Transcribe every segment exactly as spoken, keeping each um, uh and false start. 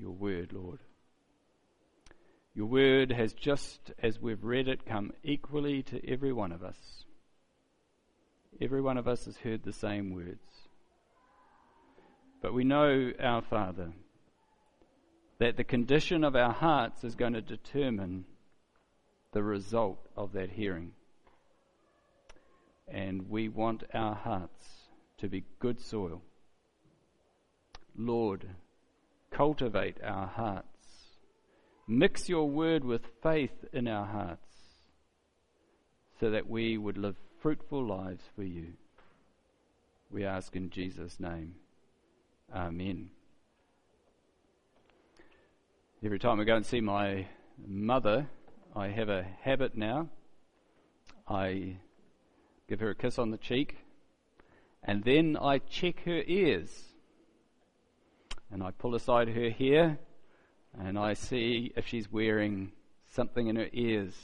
your word, Lord. Your word has, just as we've read it, come equally to every one of us. Every one of us has heard the same words. But we know, our Father, that the condition of our hearts is going to determine the result of that hearing. And we want our hearts to be good soil. Lord, cultivate our hearts. Mix your word with faith in our hearts so that we would live fruitful lives for you. We ask in Jesus' name. Amen. Every time I go and see my mother, I have a habit now. I give her a kiss on the cheek, and then I check her ears. And I pull aside her hair, and I see if she's wearing something in her ears.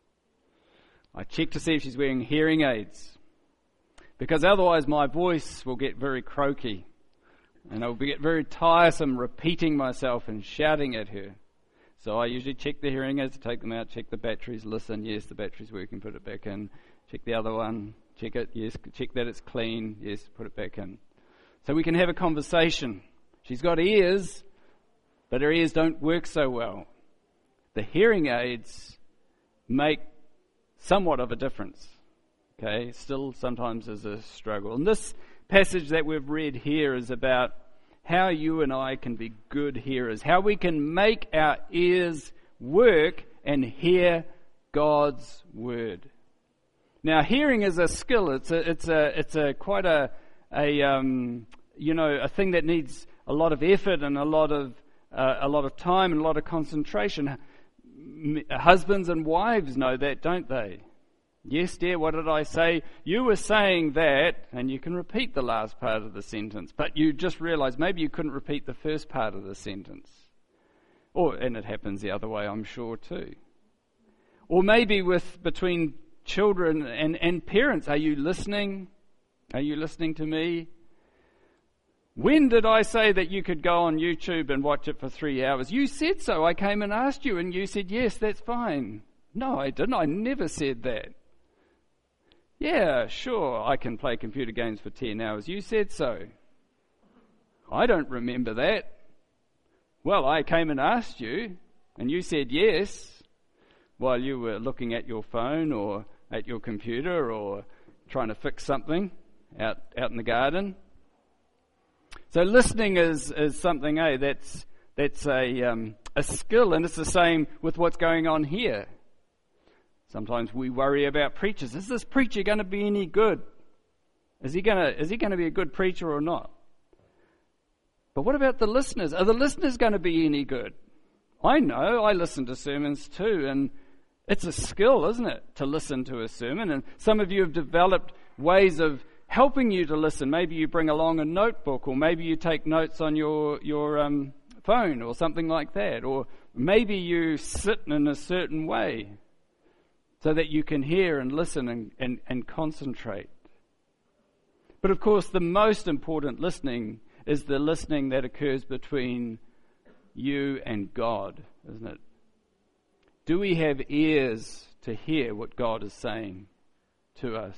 I check to see if she's wearing hearing aids, because otherwise my voice will get very croaky, and I'll get very tiresome repeating myself and shouting at her. So I usually check the hearing aids, take them out, check the batteries, listen, yes, the battery's working, put it back in. Check the other one, check it, yes, check that it's clean, yes, put it back in. So we can have a conversation. She's got ears, but her ears don't work so well. The hearing aids make somewhat of a difference. Okay, still sometimes is a struggle. And this passage that we've read here is about how you and I can be good hearers, how we can make our ears work and hear God's word. Now, hearing is a skill. It's a, it's a, it's a quite a, a, um, you know, a thing that needs a lot of effort and a lot of, uh, a lot of time and a lot of concentration. Husbands and wives know that, don't they? Yes, dear, what did I say? You were saying that, and you can repeat the last part of the sentence, but you just realize maybe you couldn't repeat the first part of the sentence. Or, and it happens the other way, I'm sure, too. Or maybe with between children and, and parents, are you listening? Are you listening to me? When did I say that you could go on YouTube and watch it for three hours? You said so. I came and asked you, and you said, yes, that's fine. No, I didn't. I never said that. Yeah, sure, I can play computer games for ten hours. You said so. I don't remember that. Well, I came and asked you, and you said yes, while you were looking at your phone or at your computer or trying to fix something out, out in the garden. So listening is, is something, eh, that's, that's a, um, a skill, and it's the same with what's going on here. Sometimes we worry about preachers. Is this preacher going to be any good? Is he going to, is he going to be a good preacher or not? But what about the listeners? Are the listeners going to be any good? I know, I listen to sermons too, and it's a skill, isn't it, to listen to a sermon? And some of you have developed ways of helping you to listen. Maybe you bring along a notebook, or maybe you take notes on your, your um, phone or something like that. Or maybe you sit in a certain way so that you can hear and listen and, and, and concentrate. But of course, the most important listening is the listening that occurs between you and God, isn't it? Do we have ears to hear what God is saying to us?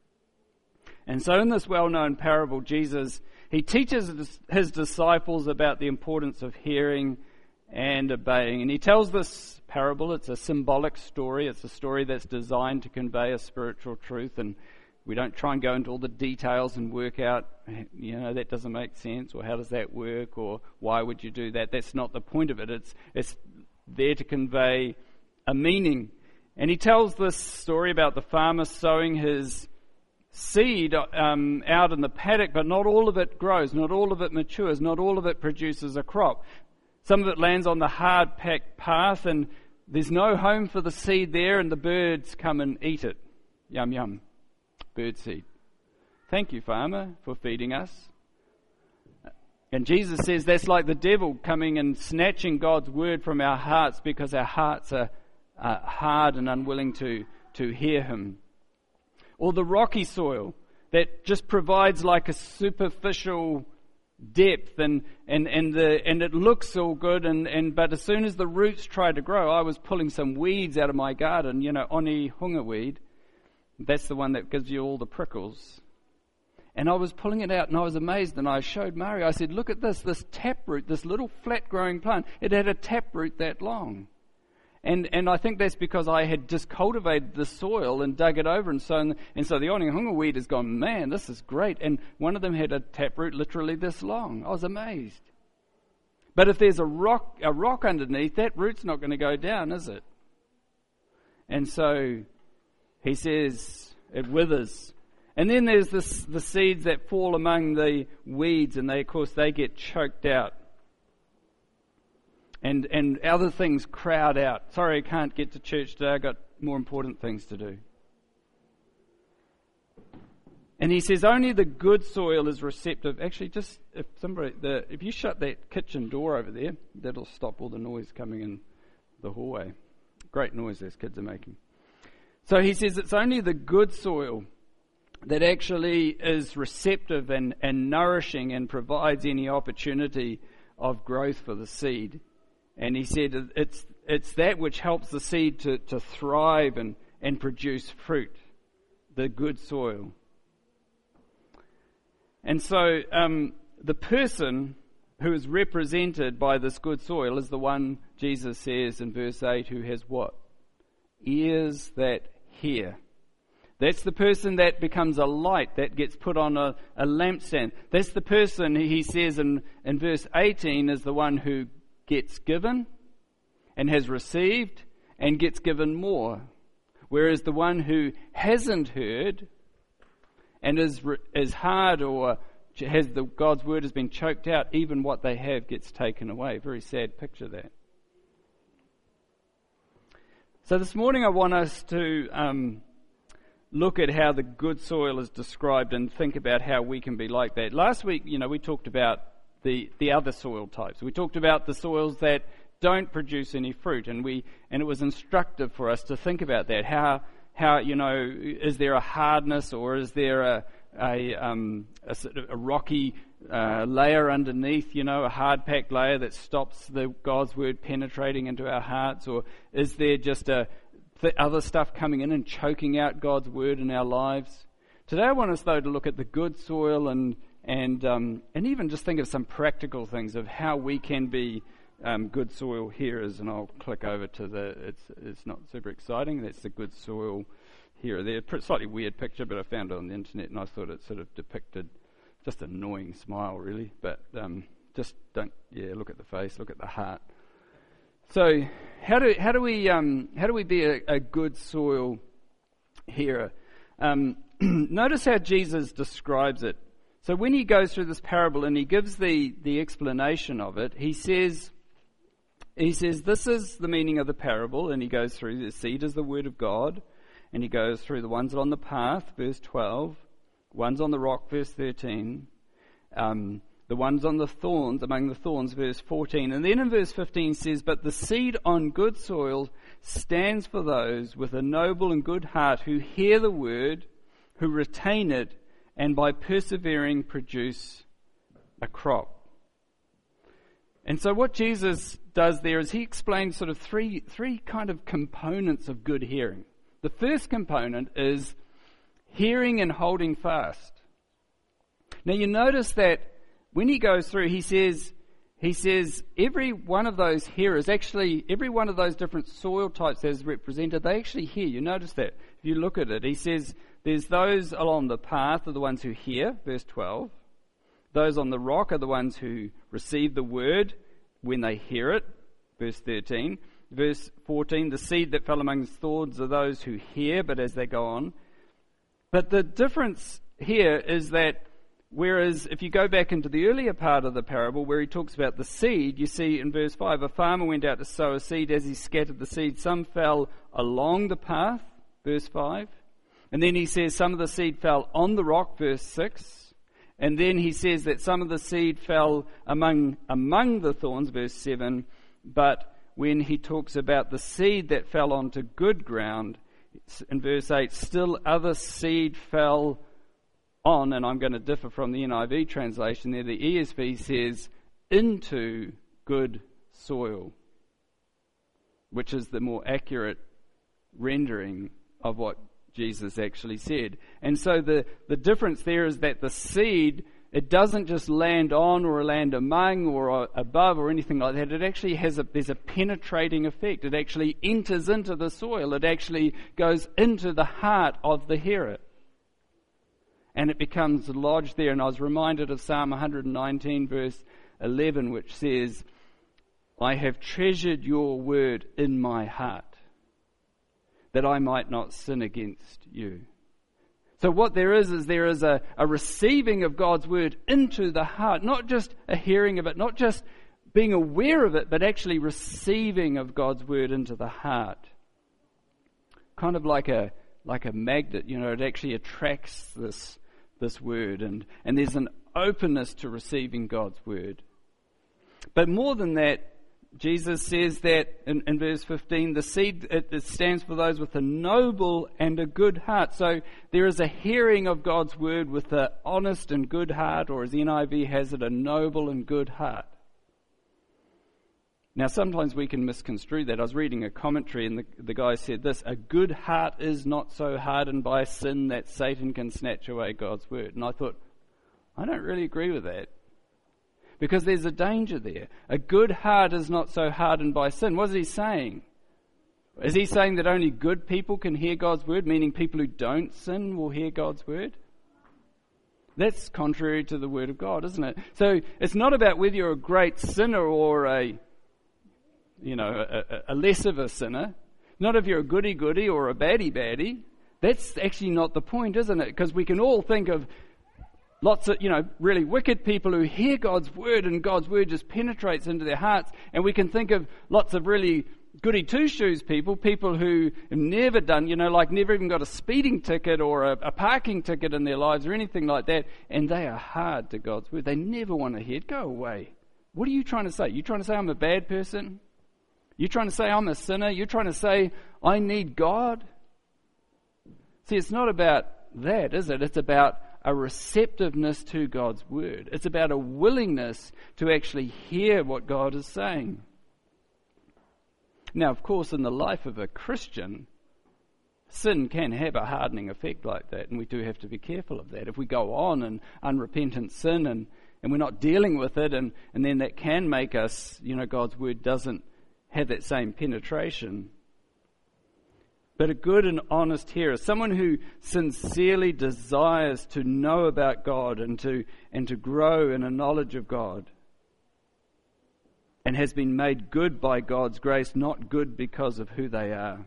And so in this well-known parable, Jesus, he teaches his disciples about the importance of hearing and obeying. And he tells this parable. It's a symbolic story. It's a story that's designed to convey a spiritual truth. And we don't try and go into all the details and work out, you know, that doesn't make sense, or how does that work, or why would you do that? That's not the point of it. It's, it's there to convey a meaning. And he tells this story about the farmer sowing his seed um, out in the paddock, but not all of it grows, not all of it matures, not all of it produces a crop. Some of it lands on the hard-packed path, and there's no home for the seed there, and the birds come and eat it. Yum, yum. Bird seed. Thank you, farmer, for feeding us. And Jesus says that's like the devil coming and snatching God's word from our hearts because our hearts are, are hard and unwilling to, to hear him. Or the rocky soil that just provides like a superficial depth, and and and the and it looks all good, and and but as soon as the roots try to grow, I was pulling some weeds out of my garden, you know, oni hunga weed. That's the one that gives you all the prickles. And I was pulling it out, and I was amazed, and I showed Mario. I said, "Look at this, this taproot, this little flat-growing plant. It had a taproot that long." And and I think that's because I had just cultivated the soil and dug it over, and so and so the onihunga weed has gone, man, this is great. And one of them had a taproot literally this long. I was amazed. But if there's a rock a rock underneath, that root's not going to go down, is it? And so he says it withers. And then there's this, the seeds that fall among the weeds, and they, of course, they get choked out. And and other things crowd out. Sorry, I can't get to church today. I've got more important things to do. And he says only the good soil is receptive. Actually, just if somebody, the, if you shut that kitchen door over there, that'll stop all the noise coming in the hallway. Great noise those kids are making. So he says it's only the good soil that actually is receptive and, and nourishing and provides any opportunity of growth for the seed. And he said it's it's that which helps the seed to, to thrive and, and produce fruit, the good soil. And so um, the person who is represented by this good soil is the one, Jesus says in verse eight, who has what? Ears that hear. That's the person that becomes a light that gets put on a, a lampstand. That's the person, he says in, in verse eighteen, is the one who gets given and has received and gets given more. Whereas the one who hasn't heard and is is hard or has the God's word has been choked out, even what they have gets taken away. Very sad picture that. So this morning I want us to um, look at how the good soil is described and think about how we can be like that. Last week, you know, we talked about the, the other soil types. We talked about the soils that don't produce any fruit, and we and it was instructive for us to think about that. How how you know, is there a hardness, or is there a a, um, a, sort of a rocky uh, layer underneath? You know, a hard packed layer that stops the God's word penetrating into our hearts, or is there just a th- other stuff coming in and choking out God's word in our lives? Today, I want us though to look at the good soil and and um, and even just think of some practical things of how we can be Um, good soil hearers. And I'll click over to the, it's it's not super exciting, that's the good soil hearer there. Slightly weird picture, but I found it on the internet and I thought it sort of depicted just an annoying smile really, but um, just don't, yeah, look at the face, look at the heart. So how do how do we um, how do we be a, a good soil hearer? Um, notice how Jesus describes it. So when he goes through this parable and he gives the, the explanation of it, he says, He says, this is the meaning of the parable, and he goes through, the seed is the word of God, and he goes through the ones on the path, verse twelve, ones on the rock, verse thirteen, um, the ones on the thorns, among the thorns, verse fourteen, and then in verse fifteen says, but the seed on good soil stands for those with a noble and good heart who hear the word, who retain it, and by persevering produce a crop. And so what Jesus does there is he explains sort of three three kind of components of good hearing. The first component is hearing and holding fast. Now you notice that when he goes through, he says he says every one of those hearers, actually every one of those different soil types as represented, they actually hear. You notice that if you look at it. He says there's those along the path are the ones who hear, verse twelve. Those on the rock are the ones who receive the word when they hear it, verse thirteen. Verse fourteen, the seed that fell among thorns are those who hear, but as they go on. But the difference here is that whereas if you go back into the earlier part of the parable where he talks about the seed, you see in verse five, a farmer went out to sow a seed. As he scattered the seed, some fell along the path, verse five. And then he says some of the seed fell on the rock, verse six. And then he says that some of the seed fell among among the thorns, verse seven. But when he talks about the seed that fell onto good ground, in verse eight, still other seed fell on, and I'm going to differ from the N I V translation there, the E S V says, into good soil, which is the more accurate rendering of what Jesus actually said. And so the, the difference there is that the seed, it doesn't just land on or land among or above or anything like that. It actually has a, there's a penetrating effect. It actually enters into the soil. It actually goes into the heart of the hearer. And it becomes lodged there. And I was reminded of Psalm one nineteen verse eleven, which says, I have treasured your word in my heart, that I might not sin against you. So what there is, is there is a, a receiving of God's word into the heart, not just a hearing of it, not just being aware of it, but actually receiving of God's word into the heart. Kind of like a like a magnet, you know, it actually attracts this this word, and, and there's an openness to receiving God's word. But more than that, Jesus says that in, in verse fifteen, the seed, it, it stands for those with a noble and a good heart. So there is a hearing of God's word with an honest and good heart, or as the N I V has it, a noble and good heart. Now sometimes we can misconstrue that. I was reading a commentary and the, the guy said this, a good heart is not so hardened by sin that Satan can snatch away God's word. And I thought, I don't really agree with that. Because there's a danger there. A good heart is not so hardened by sin. What is he saying? Is he saying that only good people can hear God's word, meaning people who don't sin will hear God's word? That's contrary to the word of God, isn't it? So it's not about whether you're a great sinner or a, you know, a, a less of a sinner. Not if you're a goody-goody or a baddie-baddie. That's actually not the point, isn't it? Because we can all think of lots of, you know, really wicked people who hear God's word and God's word just penetrates into their hearts. And we can think of lots of really goody two-shoes people, people who have never done, you know, like never even got a speeding ticket or a, a parking ticket in their lives or anything like that. And they are hard to God's word. They never want to hear it. Go away. What are you trying to say? You trying to say I'm a bad person? You trying to say I'm a sinner? You're trying to say I need God? See, it's not about that, is it? It's about a receptiveness to God's word. It's about a willingness to actually hear what God is saying. Now, of course, in the life of a Christian, sin can have a hardening effect like that, and we do have to be careful of that. If we go on in unrepentant sin and, and we're not dealing with it, and, and then that can make us, you know, God's word doesn't have that same penetration. But a good and honest hearer, someone who sincerely desires to know about God and to and to grow in a knowledge of God, and has been made good by God's grace, not good because of who they are.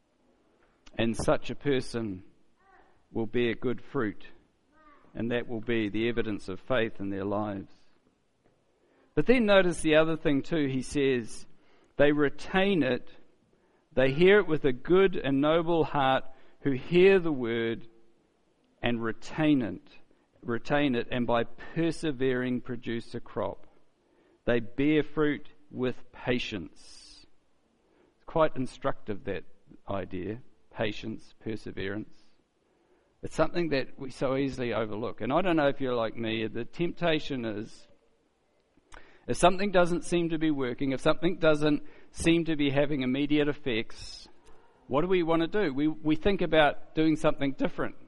And such a person will bear good fruit, and that will be the evidence of faith in their lives. But then notice the other thing too. He says, they retain it. They hear it with a good and noble heart, who hear the word and retain it, retain it, and by persevering produce a crop. They bear fruit with patience. It's quite instructive, that idea, patience, perseverance. It's something that we so easily overlook. And I don't know if you're like me, the temptation is, if something doesn't seem to be working, if something doesn't seem to be having immediate effects, what do we want to do? We we think about doing something different.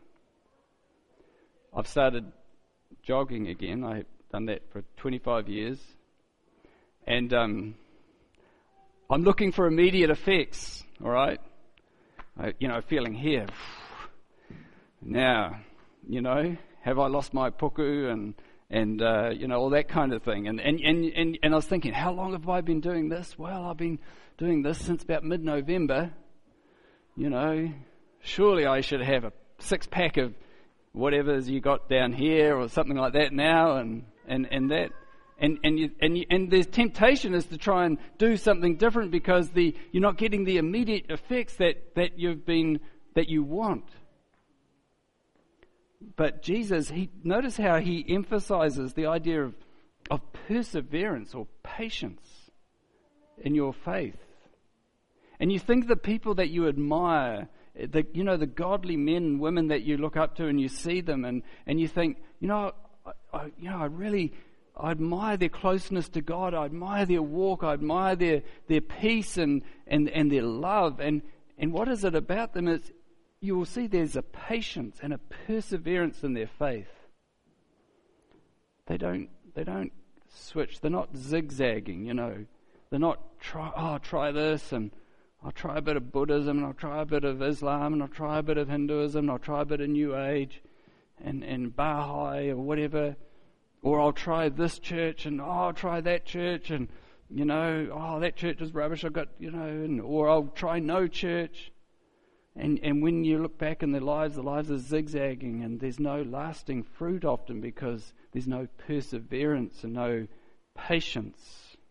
I've started jogging again. I've done that for twenty-five years. And um, I'm looking for immediate effects, all right? I, you know, feeling here. Now, you know, have I lost my puku and... And, uh, you know, all that kind of thing. And, and, and, and, and I was thinking, how long have I been doing this? Well, I've been doing this since about mid-November. You know, surely I should have a six-pack of whatever's you got down here or something like that now, and, and, and that. And and you, and you, and the temptation is to try and do something different because the you're not getting the immediate effects that, that you've been that you want. But Jesus, he notice how he emphasizes the idea of, of perseverance or patience in your faith. And you think the people that you admire the, you know, the godly men and women that you look up to, and you see them, and, and you think, you know, I, I, you know, I really, I admire their closeness to God. I admire their walk. I admire their their peace and and, and their love. And and what is it about them? Is you will see there's a patience and a perseverance in their faith. They don't they don't switch. They're not zigzagging. You know, they're not try. Oh, try this, and I'll try a bit of Buddhism, and I'll try a bit of Islam, and I'll try a bit of Hinduism, and I'll try a bit of New Age, and and Baha'i or whatever. Or I'll try this church, and oh, I'll try that church, and, you know, oh, that church is rubbish, I've got, you know, and, or I'll try no church. And and when you look back in their lives, the lives are zigzagging, and there's no lasting fruit often because there's no perseverance and no patience.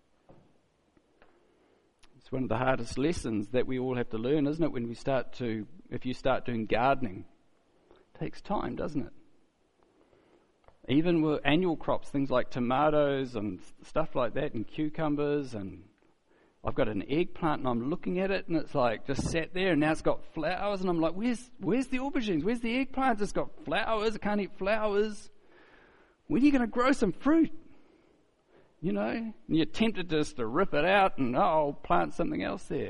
It's one of the hardest lessons that we all have to learn, isn't it, when we start to, if you start doing gardening. It takes time, doesn't it? Even with annual crops, things like tomatoes and stuff like that, and cucumbers, and I've got an eggplant and I'm looking at it and it's like just sat there and now it's got flowers, and I'm like, where's where's the aubergines? Where's the eggplants? It's got flowers. I can't eat flowers. When are you going to grow some fruit? You know, and you're tempted just to rip it out and, oh, I'll plant something else there.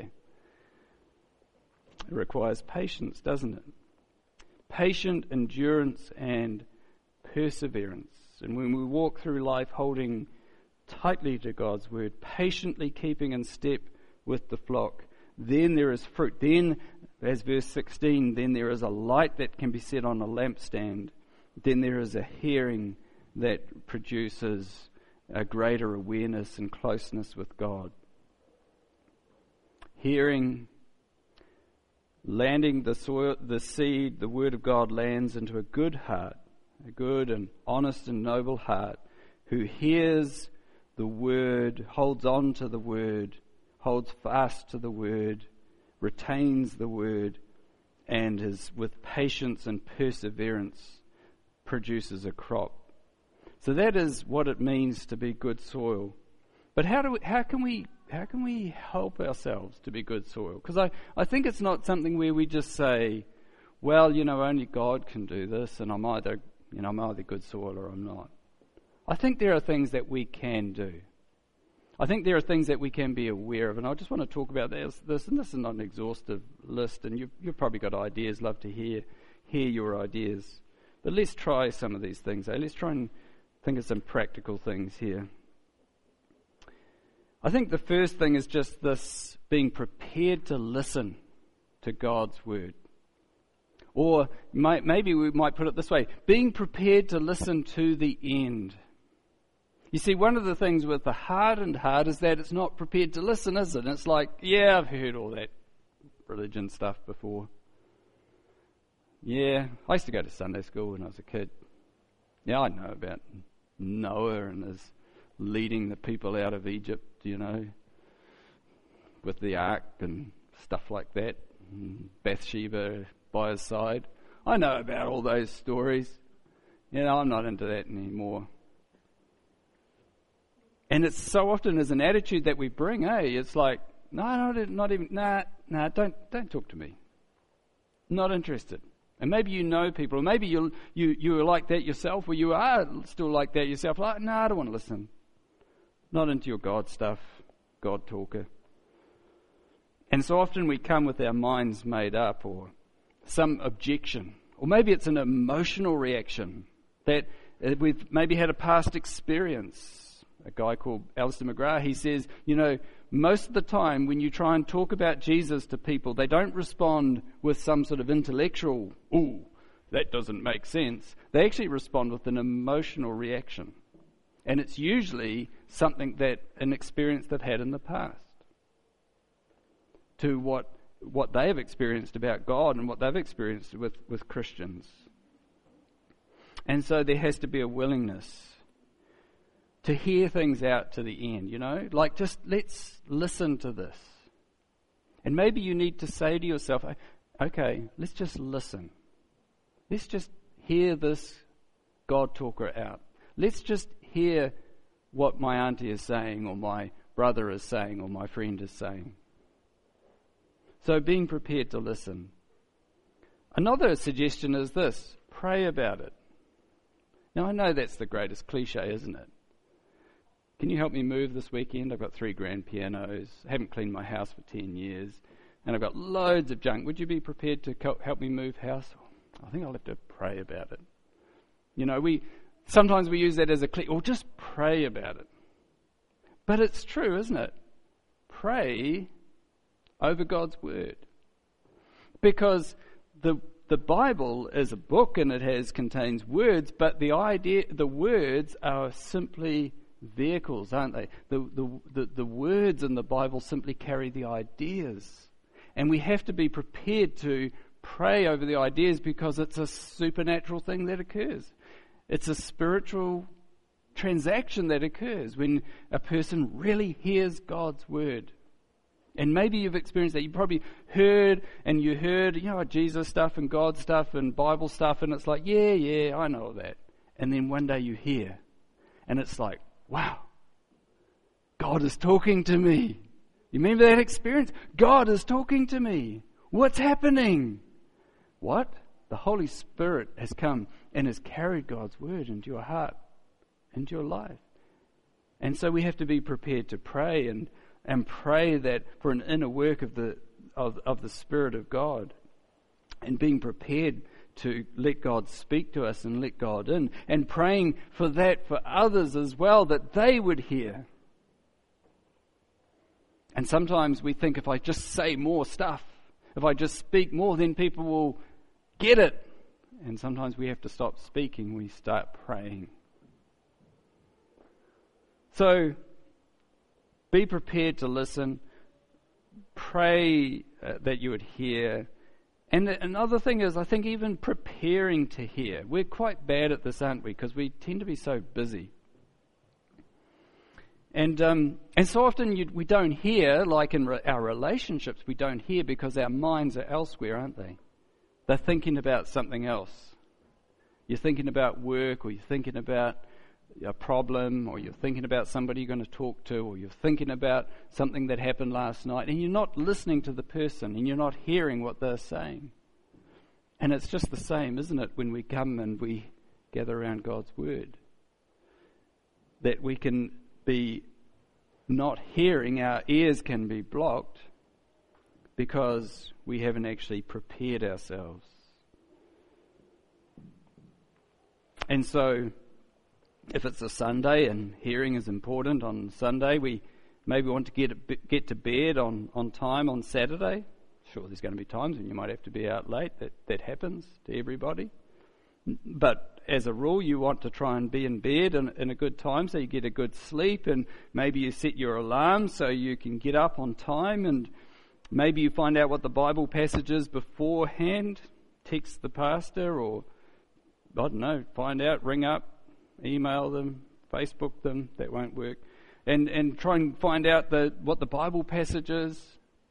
It requires patience, doesn't it? Patient endurance and perseverance. And when we walk through life holding tightly to God's word, patiently keeping in step with the flock, then there is fruit. Then, as verse sixteen, then there is a light that can be set on a lampstand. Then there is a hearing that produces a greater awareness and closeness with God. Hearing, landing the soil, the seed, the word of God lands into a good heart, a good and honest and noble heart, who hears the word, holds on to the word, holds fast to the word, retains the word, and is with patience and perseverance produces a crop. So that is what it means to be good soil. But how do we, how can we how can we help ourselves to be good soil? Because I, I think it's not something where we just say, well, you know, only God can do this, and I'm either you know I'm either good soil or I'm not. I think there are things that we can do. I think there are things that we can be aware of, and I just want to talk about this. this and this is not an exhaustive list, and you've, you've probably got ideas. Love to hear hear your ideas. But let's try some of these things. Eh? Let's try and think of some practical things here. I think the first thing is just this, being prepared to listen to God's word. Or might, maybe we might put it this way, being prepared to listen to the end. You see, one of the things with the hardened heart is that it's not prepared to listen, is it? And it's like, yeah, I've heard all that religion stuff before. Yeah, I used to go to Sunday school when I was a kid. Yeah, I know about Noah and his leading the people out of Egypt, you know, with the ark and stuff like that, and Bathsheba by his side. I know about all those stories. You know, I'm not into that anymore. And it's so often as an attitude that we bring, eh? It's like, no, not, not even, nah, nah, don't, don't talk to me. Not interested. And maybe you know people, or maybe you you you are like that yourself, or you are still like that yourself. Like, no, I don't want to listen. Not into your God stuff, God talker. And so often we come with our minds made up, or some objection, or maybe it's an emotional reaction that we've maybe had a past experience. A guy called Alistair McGrath, he says, you know, most of the time when you try and talk about Jesus to people, they don't respond with some sort of intellectual, ooh, that doesn't make sense. They actually respond with an emotional reaction. And it's usually something that, an experience they've had in the past, to what what they have experienced about God and what they've experienced with, with Christians. And so there has to be a willingness to hear things out to the end, you know? Like, just let's listen to this. And maybe you need to say to yourself, okay, let's just listen. Let's just hear this God talker out. Let's just hear what my auntie is saying, or my brother is saying, or my friend is saying. So being prepared to listen. Another suggestion is this: pray about it. Now, I know that's the greatest cliche, isn't it? Can you help me move this weekend? I've got three grand pianos, haven't cleaned my house for ten years, and I've got loads of junk. Would you be prepared to co- help me move house? I think I'll have to pray about it. You know, we sometimes we use that as a cliche, or just pray about it. But it's true, isn't it? Pray over God's word. Because the the Bible is a book and it has contains words, but the idea the words are simply vehicles, aren't they? The, the the the words in the Bible simply carry the ideas. And we have to be prepared to pray over the ideas because it's a supernatural thing that occurs. It's a spiritual transaction that occurs when a person really hears God's word. And maybe you've experienced that. You probably heard and you heard, you know, Jesus stuff and God stuff and Bible stuff, and it's like, yeah, yeah, I know that. And then one day you hear, and it's like, wow, God is talking to me. You remember that experience? God is talking to me. What's happening? What? The Holy Spirit has come and has carried God's word into your heart, into your life. And so we have to be prepared to pray and and pray that for an inner work of the of, of the Spirit of God, and being prepared to let God speak to us and let God in, and praying for that for others as well, that they would hear. And sometimes we think, if I just say more stuff, if I just speak more, then people will get it. And sometimes we have to stop speaking, we start praying. So, be prepared to listen. Pray uh, that you would hear. And another thing is, I think even preparing to hear. We're quite bad at this, aren't we? Because we tend to be so busy. And um, and so often you, we don't hear, like in re- our relationships, we don't hear because our minds are elsewhere, aren't they? They're thinking about something else. You're thinking about work, or you're thinking about a problem, or you're thinking about somebody you're going to talk to, or you're thinking about something that happened last night, and you're not listening to the person, and you're not hearing what they're saying. And it's just the same, isn't it, when we come and we gather around God's word? That we can be not hearing, our ears can be blocked because we haven't actually prepared ourselves. And so, if it's a Sunday and hearing is important on Sunday, we maybe want to get get to bed on, on time on Saturday. Sure, there's going to be times when you might have to be out late. That, that happens to everybody. But as a rule, you want to try and be in bed in, in a good time so you get a good sleep, and maybe you set your alarm so you can get up on time, and maybe you find out what the Bible passage is beforehand, text the pastor, or, I don't know, find out, ring up, email them, Facebook them. That won't work. And and try and find out the what the Bible passage is,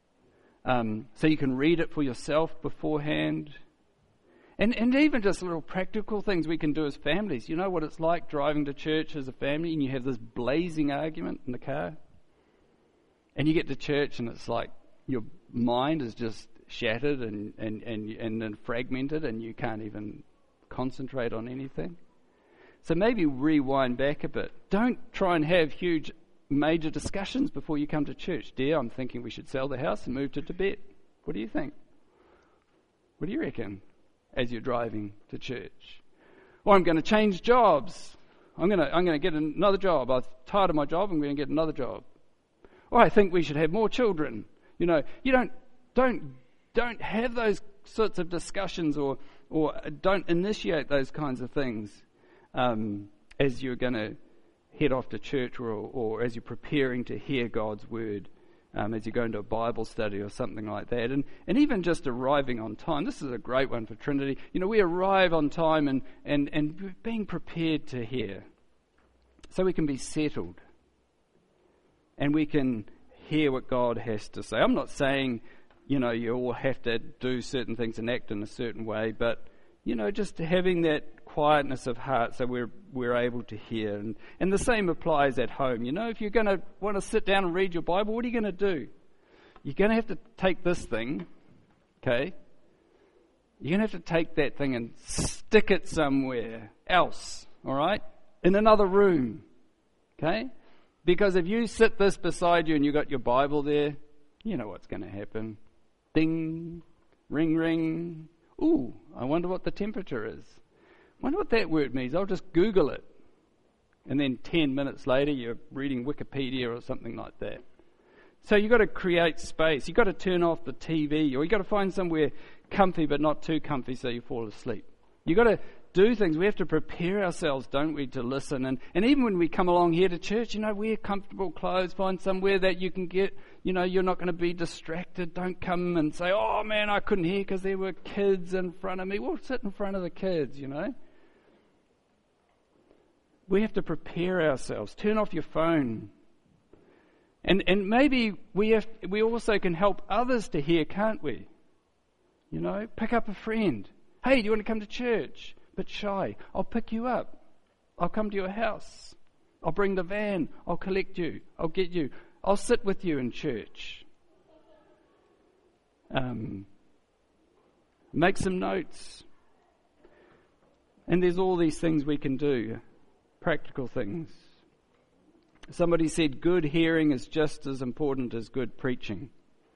um, so you can read it for yourself beforehand. And and even just little practical things we can do as families. You know what it's like driving to church as a family, and you have this blazing argument in the car, and you get to church and it's like your mind is just shattered and and and and, and fragmented, and you can't even concentrate on anything. So maybe rewind back a bit. Don't try and have huge, major discussions before you come to church. Dear, I'm thinking we should sell the house and move to Tibet. What do you think? What do you reckon as you're driving to church? Or I'm going to change jobs. I'm going to I'm going to get another job. I'm tired of my job. I'm going to get another job. Or I think we should have more children. You know, you don't don't don't have those sorts of discussions, or or don't initiate those kinds of things. Um, as you're going to head off to church, or, or as you're preparing to hear God's word, um, as you're going to a Bible study or something like that. And, and even just arriving on time. This is a great one for Trinity. You know, we arrive on time and, and, and being prepared to hear, so we can be settled and we can hear what God has to say. I'm not saying, you know, you all have to do certain things and act in a certain way, but, you know, just having that quietness of heart so we're we're able to hear. And, and the same applies at home. You know, if you're going to want to sit down and read your Bible, what are you going to do? You're going to have to take this thing, okay, You're going to have to take that thing and stick it somewhere else, all right? In another room, okay? Because if you sit this beside you and you got your Bible there, you know what's going to happen. Ding, ring, ring. Ooh, I wonder what the temperature is. Wonder what that word means. I'll just Google it. And then ten minutes later, you're reading Wikipedia or something like that. So you've got to create space. You've got to turn off the T V, or you've got to find somewhere comfy but not too comfy so you fall asleep. You've got to do things. We have to prepare ourselves, don't we, to listen. And, and even when we come along here to church, you know, wear comfortable clothes, find somewhere that you can get, you know, you're not going to be distracted. Don't come and say, oh man, I couldn't hear because there were kids in front of me. Well, sit in front of the kids, you know. We have to prepare ourselves. Turn off your phone. And and maybe we have we also can help others to hear, can't we? You know, pick up a friend. Hey, do you want to come to church? But shy. I'll pick you up. I'll come to your house. I'll bring the van. I'll collect you. I'll get you. I'll sit with you in church. Um, make some notes. And there's all these things we can do. Practical things. Somebody said good hearing is just as important as good preaching.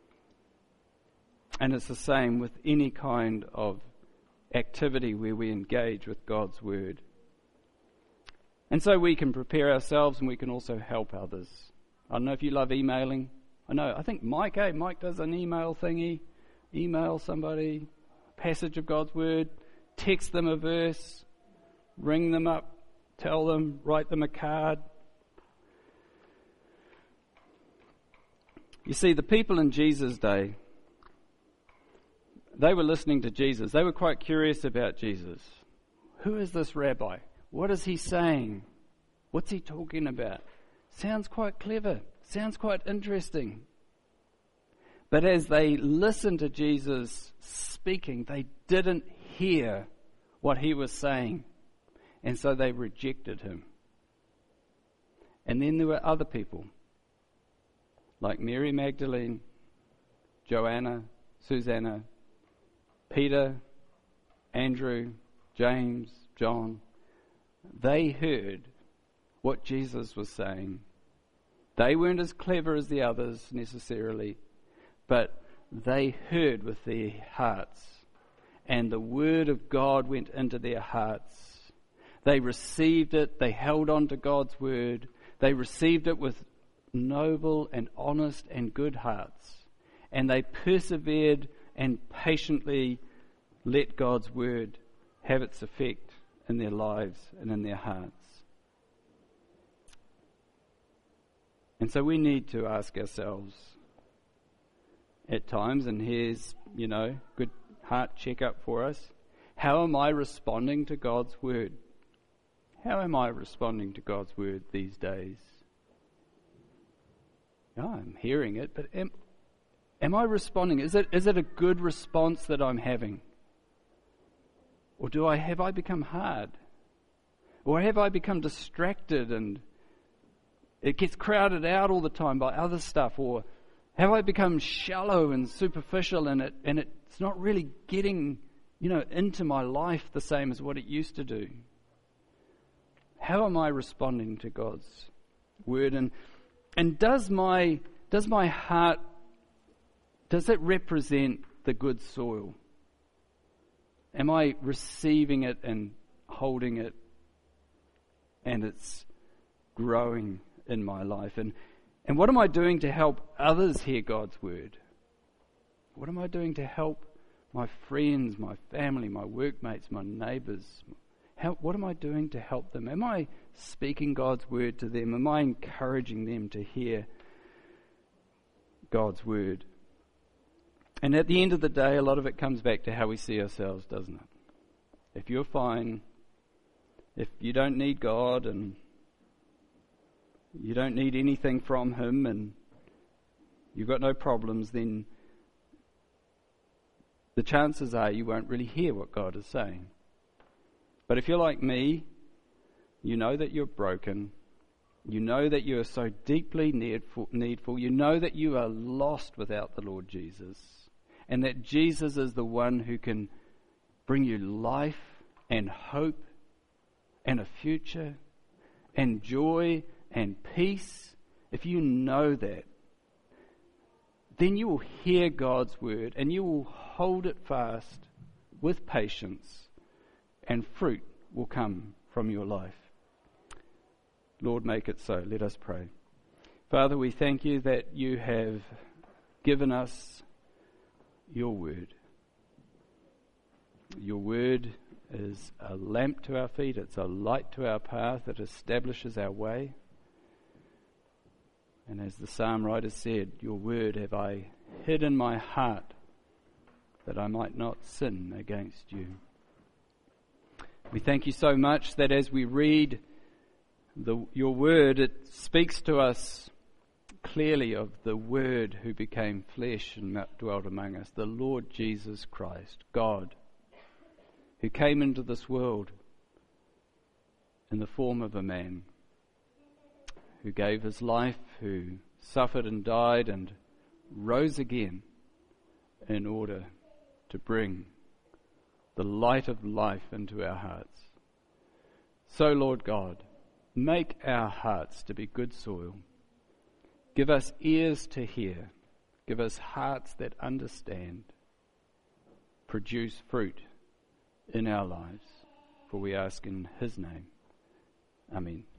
And it's the same with any kind of activity where we engage with God's Word. And so we can prepare ourselves and we can also help others. I don't know if you love emailing. I know, I think Mike, eh? Mike does an email thingy. Email somebody, passage of God's Word, text them a verse, ring them up, tell them, write them a card. You see, the people in Jesus' day, they were listening to Jesus. They were quite curious about Jesus. Who is this rabbi? What is he saying? What's he talking about? Sounds quite clever. Sounds quite interesting. But as they listened to Jesus speaking, they didn't hear what he was saying. And so they rejected him. And then there were other people, like Mary Magdalene, Joanna, Susanna, Peter, Andrew, James, John. They heard what Jesus was saying. They weren't as clever as the others necessarily, but they heard with their hearts. And the word of God went into their hearts. They received it. They held on to God's word. They received it with noble and honest and good hearts. And they persevered and patiently let God's word have its effect in their lives and in their hearts. And so we need to ask ourselves at times, and here's, you know, good heart checkup for us. How am I responding to God's word? How am I responding to God's word these days? Oh, I'm hearing it, but am, am I responding? Is it is it a good response that I'm having? Or do I have I become hard? Or have I become distracted and it gets crowded out all the time by other stuff? Or have I become shallow and superficial and it and it's not really getting, you know, into my life the same as what it used to do? How am I responding to God's word? And and does my does my heart, does it represent the good soil? Am I receiving it and holding it and it's growing in my life? And and what am I doing to help others hear God's word? What am I doing to help my friends, my family, my workmates, my neighbours? How, what am I doing to help them? Am I speaking God's word to them? Am I encouraging them to hear God's word? And at the end of the day, a lot of it comes back to how we see ourselves, doesn't it? If you're fine, if you don't need God and you don't need anything from him and you've got no problems, then the chances are you won't really hear what God is saying. But if you're like me, you know that you're broken. You know that you are so deeply needful, needful. You know that you are lost without the Lord Jesus. And that Jesus is the one who can bring you life and hope and a future and joy and peace, if you know that, then you will hear God's word and you will hold it fast with patience, and fruit will come from your life. Lord, make it so. Let us pray. Father, we thank you that you have given us your word. Your word is a lamp to our feet, it's a light to our path, it establishes our way. And as the psalm writer said, your word have I hid in my heart that I might not sin against you. We thank you so much that as we read the, your word, it speaks to us clearly of the Word who became flesh and dwelt among us, the Lord Jesus Christ, God, who came into this world in the form of a man, who gave his life, who suffered and died and rose again in order to bring the light of life into our hearts. So, Lord God, make our hearts to be good soil. Give us ears to hear. Give us hearts that understand. Produce fruit in our lives, for we ask in His name. Amen.